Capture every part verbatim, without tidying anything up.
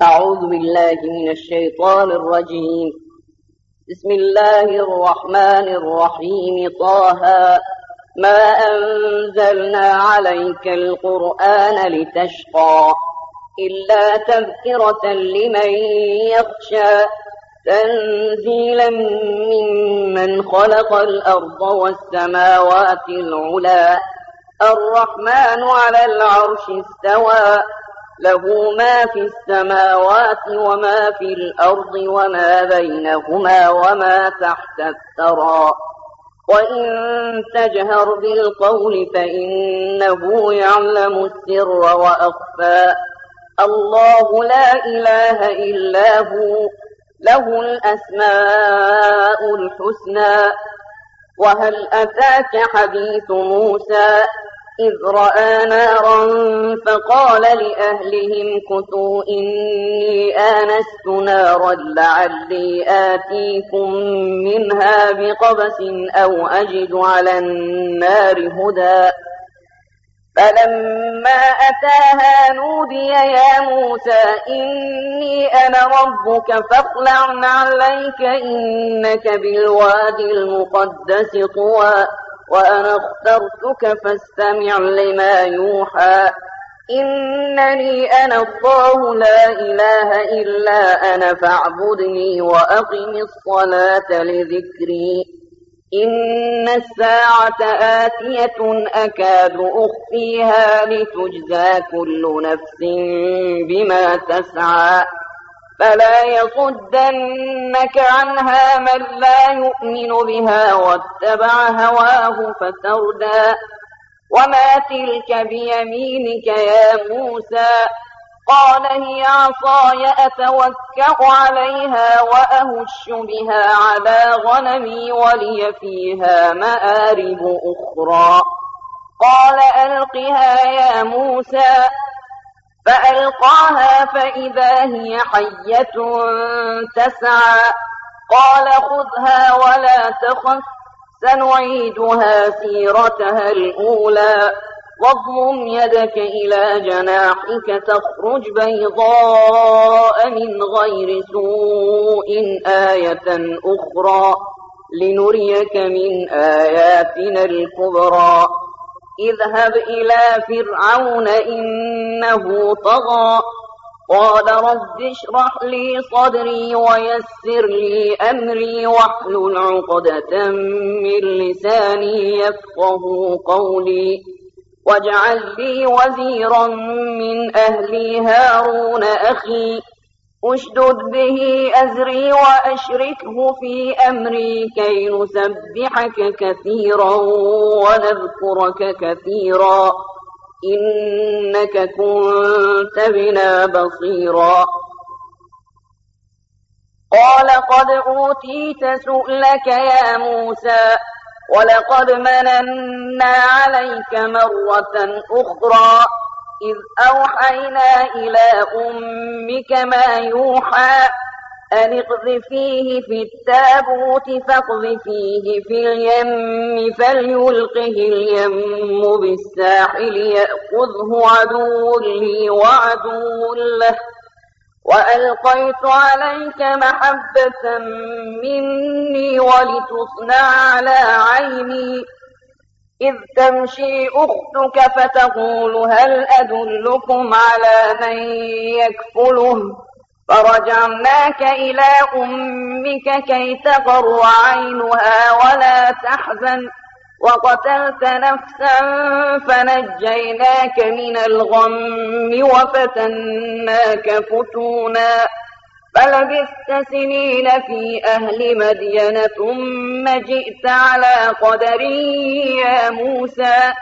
أعوذ بالله من الشيطان الرجيم. بسم الله الرحمن الرحيم. طه ما أنزلنا عليك القرآن لتشقى إلا تذكرة لمن يخشى تنزيلا ممن خلق الأرض والسماوات العلى الرحمن على العرش استوى له ما في السماوات وما في الأرض وما بينهما وما تحت الثرى وإن تجهر بالقول فإنه يعلم السر وأخفى الله لا إله إلا هو له الأسماء الحسنى. وهل أتاك حديث موسى إذ رأى نارا فقال لأهلهم كثوا إني آنست نارا لعلي آتيكم منها بقبس أو أجد على النار هدى. فلما أتاها نودي يا موسى إني أنا ربك فاخلع عليك إنك بالوادي المقدس طوى وأنا اخترتك فاستمع لما يوحى إنني أنا الله لا إله إلا أنا فاعبدني وأقم الصلاة لذكري إن الساعة آتية أكاد أخفيها لتجزى كل نفس بما تسعى فلا يصدنك عنها من لا يؤمن بها واتبع هواه فتردى. وما تلك بيمينك يا موسى قال هي عصاي أتوكأ عليها وأهش بها على غنمي ولي فيها مآرب أخرى. قال ألقها يا موسى فألقاها فإذا هي حية تسعى قال خذها ولا تخف سنعيدها سيرتها الأولى واضمم يدك إلى جناحك تخرج بيضاء من غير سوء آية أخرى لنريك من آياتنا الكبرى. اذهب إلى فرعون إنه طغى قال رب اشرح لي صدري ويسر لي أمري واحلل عقدة من لساني يفقه قولي واجعل لي وزيرا من أهلي هارون أخي أشدد به أزري وأشركه في أمري كي نسبحك كثيرا ونذكرك كثيرا إنك كنت بنا بصيرا. قال قد أوتيت سؤلك يا موسى ولقد مننا عليك مرة أخرى إذ أوحينا إلى أمك ما يوحى أن اقذفيه في التابوت فاقذفيه في اليم فليلقه اليم بالساحل يأخذه عدو لي وعدو له وألقيت عليك محبة مني ولتصنع على عيني إذ تمشي أختك فتقول هل أدلكم على من يكفله فرجعناك إلى أمك كي تقر عينها ولا تحزن وقتلت نفسا فنجيناك من الغم وفتناك فتونا فلبثت سنين في أهل مدين ثم جئت على قدري يا موسى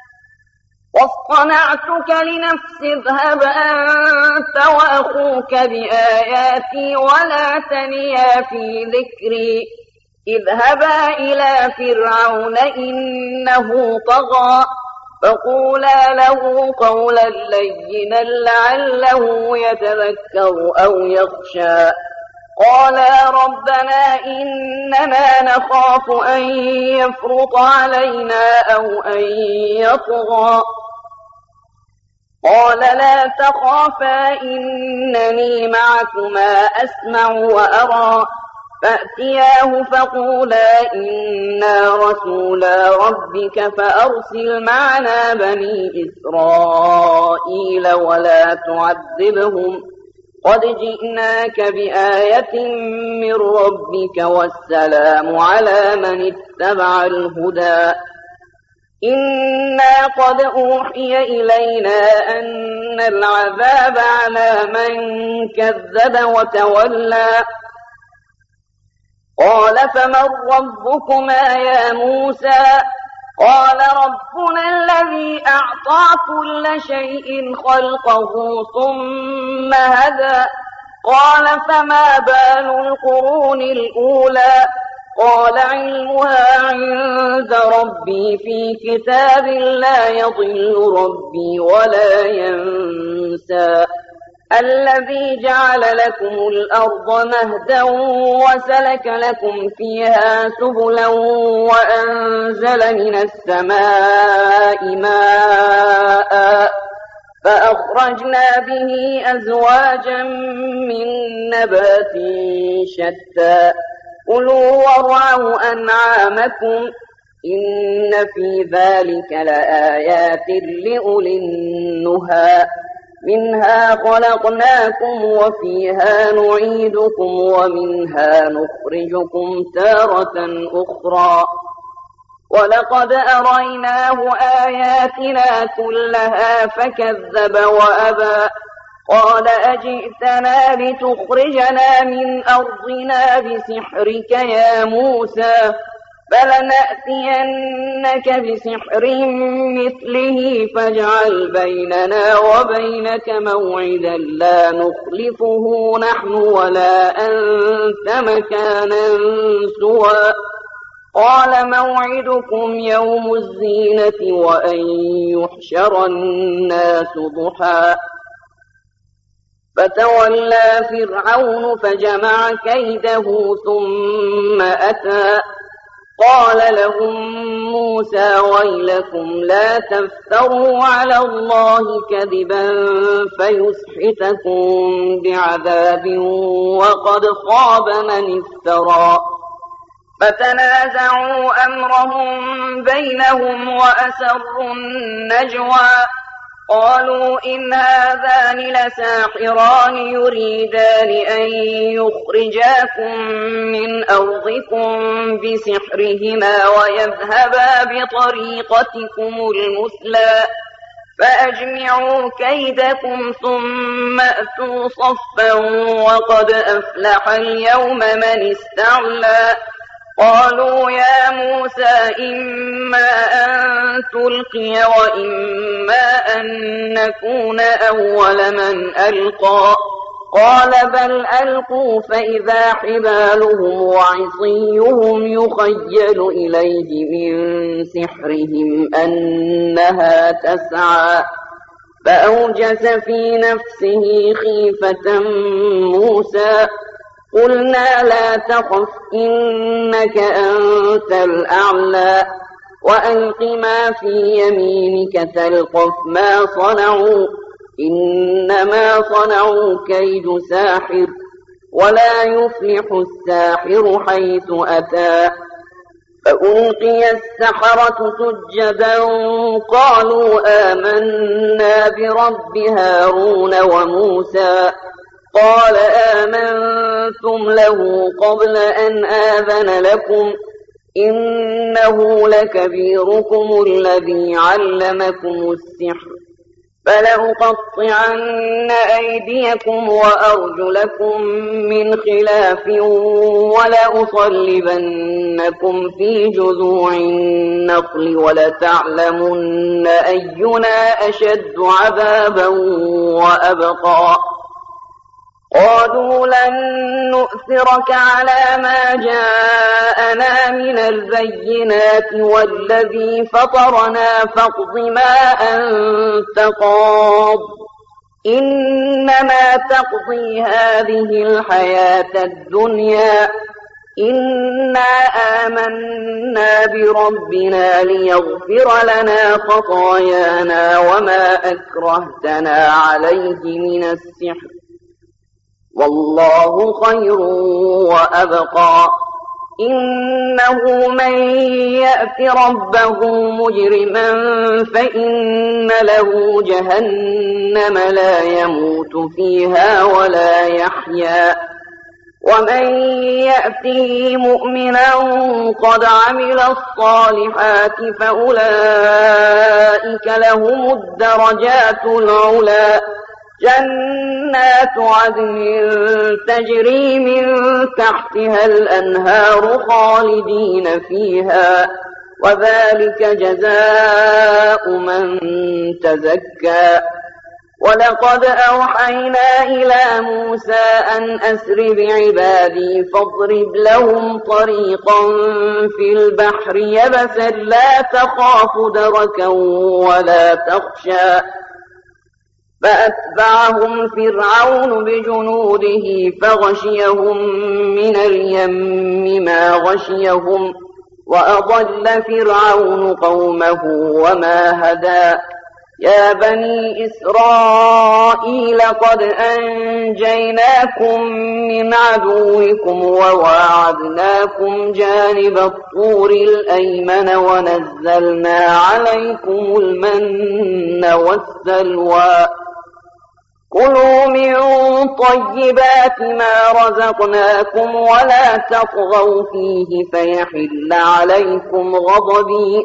واصطنعتك لنفسي اذهب أنت وأخوك بآياتي ولا تنيا في ذكري اذهبا إلى فرعون إنه طغى فقولا له قولا لينا لعله يتذكر أو يخشى قالا ربنا إننا نخاف أن يفرط علينا أو أن يطغى قال لا تخافا إنني معكما أسمع وأرى فأتياه فقولا إنا رسولا ربك فأرسل معنا بني إسرائيل ولا تعذبهم قد جئناك بآية من ربك والسلام على من اتبع الهدى إنا قد أوحي إلينا أن العذاب على من كذب وتولى قال فمن ربكما يا موسى قال ربنا الذي أعطى كل شيء خلقه ثم هدى قال فما بال القرون الأولى قال علمها عند ربي في كتاب لا يضل ربي ولا ينسى الذي جعل لكم الأرض مهدا وسلك لكم فيها سبلا وأنزل من السماء ماء فأخرجنا به أزواجا من نبات شتى كلوا وارعوا أنعامكم إن في ذلك لآيات لأولي النهى منها خلقناكم وفيها نعيدكم ومنها نخرجكم تارة أخرى ولقد أريناه آياتنا كلها فكذب وأبى قال أجئتنا لتخرجنا من أرضنا بسحرك يا موسى فلنأتينك بسحر مثله فاجعل بيننا وبينك موعدا لا نخلفه نحن ولا أنت مكانا سوى قال موعدكم يوم الزينة وأن يحشر الناس ضحى فتولى فرعون فجمع كيده ثم أتى قال لهم موسى ويلكم لا تفتروا على الله كذبا فيسحتكم بعذاب وقد خاب من افترى فتنازعوا أمرهم بينهم وأسروا النجوى قالوا إن هذان لساحران يريدان أن يخرجاكم من أرضكم بسحرهما ويذهبا بطريقتكم المثلى فأجمعوا كيدكم ثم أتوا صفا وقد أفلح اليوم من استعلى قالوا يا موسى إما أن تلقي وإما أن نكون أول من ألقى قال بل ألقوا فإذا حبالهم وعصيهم يخيل إليه من سحرهم أنها تسعى فأوجس في نفسه خيفة موسى قلنا لا تخف إنك أنت الأعلى وألق ما في يمينك تلقف ما صنعوا إنما صنعوا كيد ساحر ولا يفلح الساحر حيث أتى فألقي السحرة سجدا قالوا آمنا برب هارون وموسى قال آمنتم له قبل أن آذن لكم إنه لكبيركم الذي علمكم السحر فلأقطعن أيديكم وأرجلكم من خلاف ولأصلبنكم في جذوع النخل ولتعلمن أينا أشد عذابا وأبقى قالوا لن نؤثرك على ما جاءنا من البينات والذي فطرنا فاقض ما أنت قاض إنما تقضي هذه الحياة الدنيا إنا آمنا بربنا ليغفر لنا خطايانا وما أكرهتنا عليه من السحر والله خير وأبقى إنه من يأت ربه مجرما فإن له جهنم لا يموت فيها ولا يحيا ومن يأته مؤمنا قد عمل الصالحات فأولئك لهم الدرجات العلى جنات عدن تجري من تحتها الأنهار خالدين فيها وذلك جزاء من تزكى ولقد أوحينا إلى موسى أن أسر بعبادي فاضرب لهم طريقا في البحر يبسا لا تخاف دركا ولا تخشى فأتبعهم فرعون بجنوده فغشيهم من اليم ما غشيهم وأضل فرعون قومه وما هدى يا بني إسرائيل قد أنجيناكم من عدوكم وواعدناكم جانب الطور الأيمن ونزلنا عليكم المن والسلوى كلوا من طيبات ما رزقناكم ولا تطغوا فيه فيحل عليكم غضبي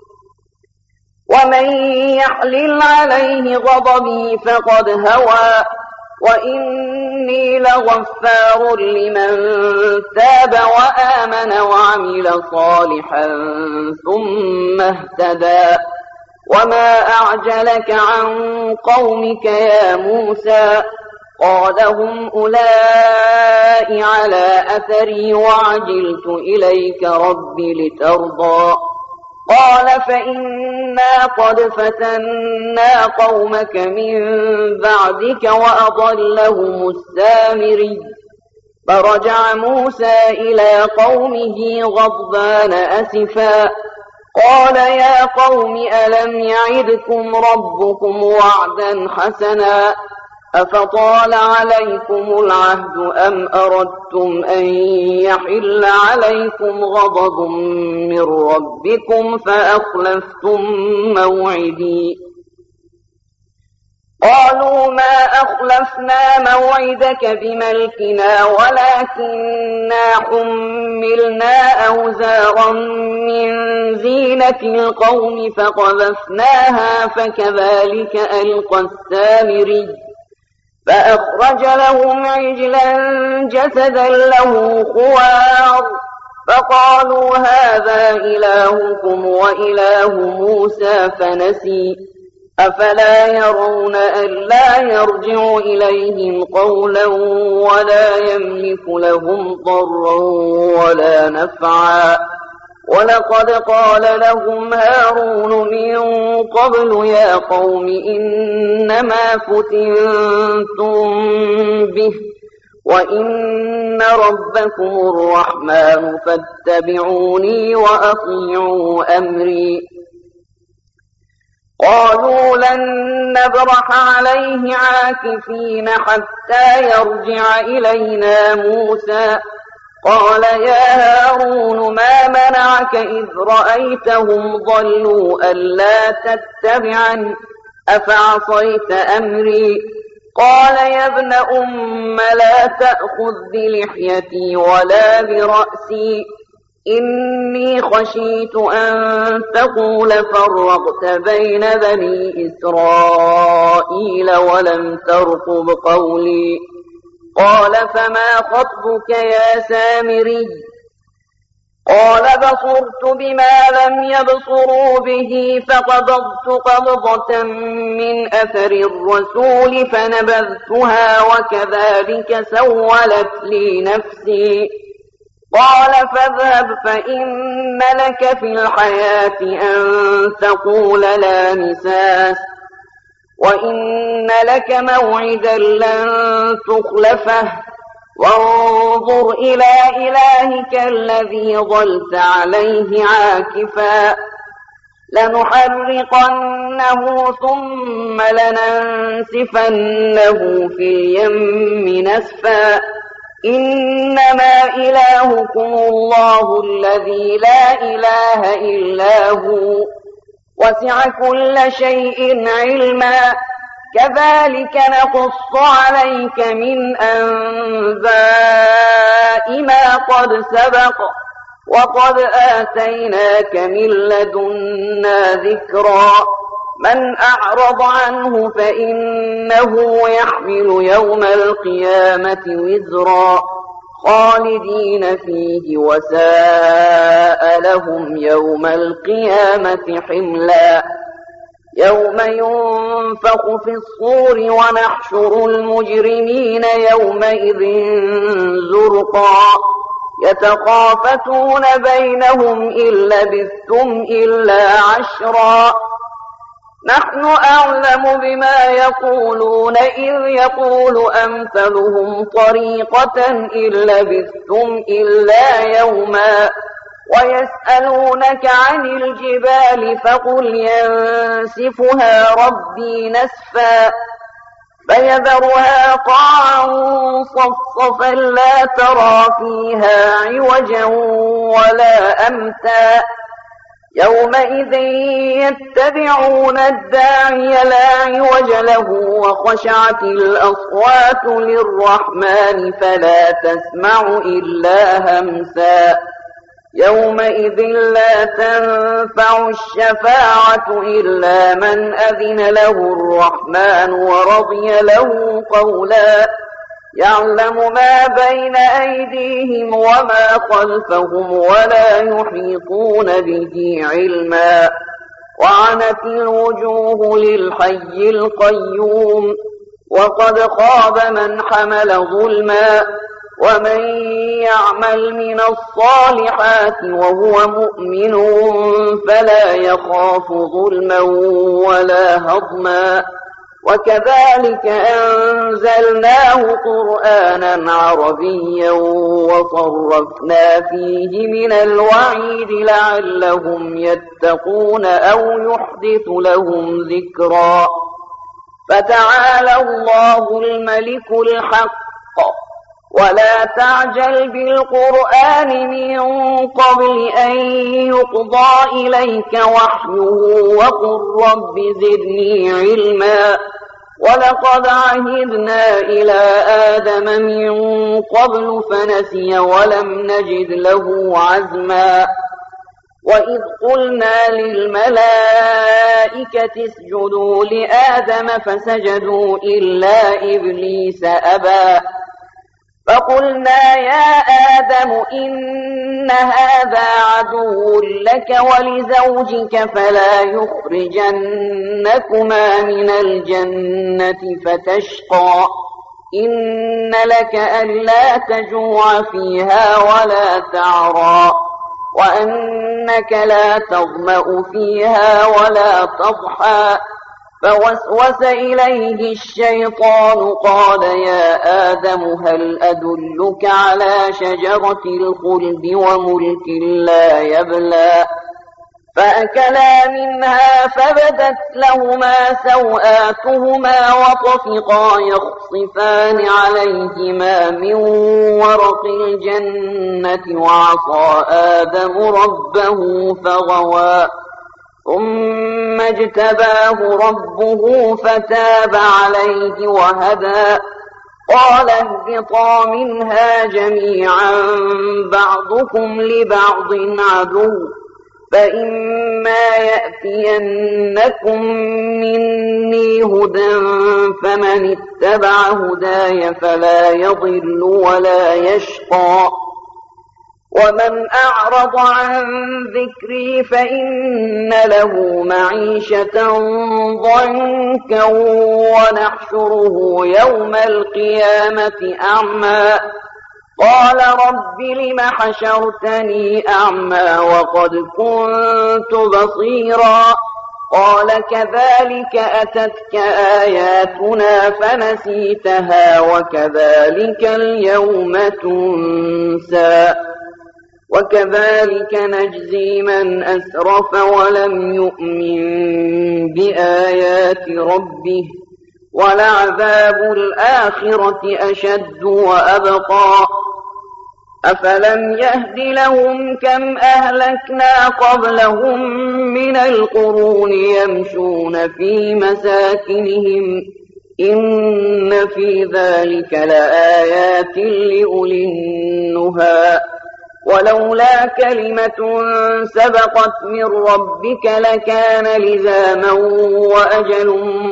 ومن يحلل عليه غضبي فقد هوى وإني لغفار لمن تاب وآمن وعمل صالحا ثم اهتدى وما أعجلك عن قومك يا موسى قال هم أولئك على أثري وعجلت إليك رب لترضى قال فإنا قد فتنا قومك من بعدك وأضلهم السامري فرجع موسى إلى قومه غضبان أسفا قال يا قوم ألم يعدكم ربكم وعدا حسنا أفطال عليكم العهد أم أردتم أن يحل عليكم غضب من ربكم فأخلفتم موعدي قالوا ما أخلفنا موعدك بملكنا ولكننا حملنا أوزارا من زينة القوم فقذفناها فكذلك ألقى السامري فأخرج لهم عجلا جسدا له خوار فقالوا هذا إلهكم وإله موسى فنسي أفلا يرون ألا يرجع إليهم قولا ولا يملك لهم ضرا ولا نفعا ولقد قال لهم هارون من قبل يا قوم إنما فتنتم به وإن ربكم الرحمن فاتبعوني وأطيعوا أمري قالوا لن نبرح عليه عاكفين حتى يرجع إلينا موسى قال يا هارون ما منعك إذ رأيتهم ضلوا ألا تتبعن أفعصيت أمري قال يا ابن أم لا تأخذ بلحيتي ولا برأسي إني خشيت أن تقول فرقت بين بني إسرائيل ولم ترقب قولي قال فما خطبك يا سامري قال بصرت بما لم يبصروا به فقبضت قبضة من أثر الرسول فنبذتها وكذلك سولت لي نفسي قال فاذهب فإن لك في الحياة أن تقول لا مساس وإن لك موعدا لن تخلفه وانظر إلى إلهك الذي ظلت عليه عاكفا لنحرقنه ثم لننسفنه في اليم نسفا إنما إلهكم الله الذي لا إله إلا هو وسع كل شيء علما كذلك نقص عليك من أنباء ما قد سبق وقد آتيناك من لدنا ذكرا من أعرض عنه فإنه يحمل يوم القيامة وزرا خالدين فيه وساء لهم يوم القيامة حملا يوم ينفخ في الصور ونحشر المجرمين يومئذ زرقا يتخافتون بينهم إن لبثتم إلا عشرا نحن أعلم بما يقولون إذ يقول أمثلهم طريقة إن لبثتم إلا يوما ويسألونك عن الجبال فقل ينسفها ربي نسفا فيذرها قاعا صفصفا لا ترى فيها عوجا ولا أمتا يومئذ يتبعون الداعي لا عوج له وخشعت الأصوات للرحمن فلا تسمع إلا همسا يومئذ لا تنفع الشفاعة إلا من أذن له الرحمن ورضي له قولا يعلم ما بين أيديهم وما خلفهم ولا يحيطون به علما وعنت الوجوه للحي القيوم وقد خاب من حمل ظلما ومن يعمل من الصالحات وهو مؤمن فلا يخاف ظلما ولا هضما وكذلك أنزلناه قرآنا عربيا وصرفنا فيه من الوعيد لعلهم يتقون أو يحدث لهم ذكرا فتعالى الله الملك الحق ولا تعجل بالقرآن من قبل أن يقضى إليك وحيه وقل رب زدني علما ولقد عهدنا إلى آدم من قبل فنسي ولم نجد له عزما وإذ قلنا للملائكة اسجدوا لآدم فسجدوا إلا إبليس أبى فقلنا يا آدم إن هذا عدو لك ولزوجك فلا يخرجنكما من الجنة فتشقى إن لك ألا تجوع فيها ولا تعرى وأنك لا تظمأ فيها ولا تضحى فوسوس إليه الشيطان قال يا آدم هل أدلك على شجرة الخلد وملك لا يبلى فأكلا منها فبدت لهما سوآتهما وطفقا يخصفان عليهما من ورق الجنة وعصى آدم ربه فغوى ثم اجتباه ربه فتاب عليه وهدى قال اهبطا منها جميعا بعضكم لبعض عدو فإما يأتينكم مني هدى فمن اتبع هداي فلا يضل ولا يشقى ومن أعرض عن ذكري فإن له معيشة ضنكا ونحشره يوم القيامة أعمى قال رب لم حشرتني أعمى وقد كنت بصيرا قال كذلك أتتك آياتنا فنسيتها وكذلك اليوم تنسى وكذلك نجزي من أسرف ولم يؤمن بآيات ربه ولعذاب الآخرة أشد وأبقى أفلم يهد لهم كم أهلكنا قبلهم من القرون يمشون في مساكنهم إن في ذلك لآيات لأولي النهى ولولا كلمة سبقت من ربك لكان لزاما وأجل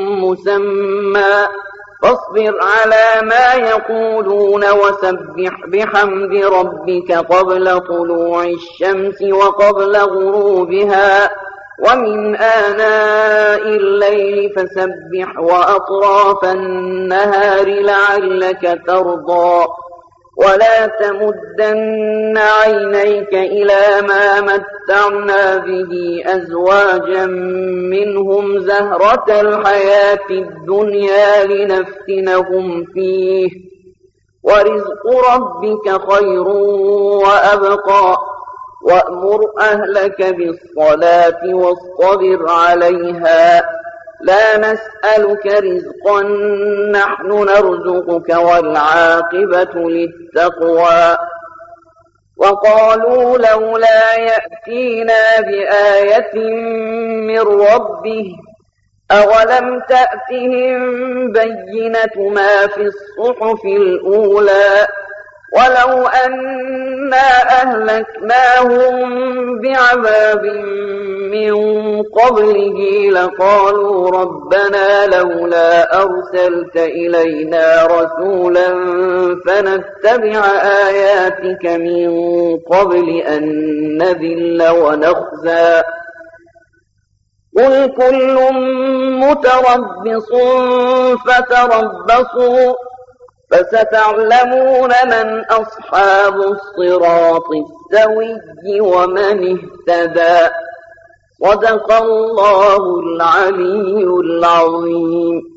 مسمى فاصبر على ما يقولون وسبح بحمد ربك قبل طلوع الشمس وقبل غروبها ومن آناء الليل فسبح وأطراف النهار لعلك ترضى ولا تمدن عينيك إلى ما متعنا به أزواجا منهم زهرة الحياة الدنيا لنفتنهم فيه ورزق ربك خير وأبقى وأمر أهلك بالصلاة واصطبر عليها لا نسألك رزقا نحن نرزقك والعاقبة للتقوى وقالوا لولا يأتينا بآية من ربه أولم تأتهم بينة ما في الصحف الأولى ولو أنا أهلكناهم بعذاب من قبله لقالوا ربنا لولا أرسلت إلينا رسولا فنتبع آياتك من قبل أن نذل ونخزى قل كل متربص فتربصوا فستعلمون من أصحاب الصراط السوي ومن اهتدى صدق الله العلي العظيم.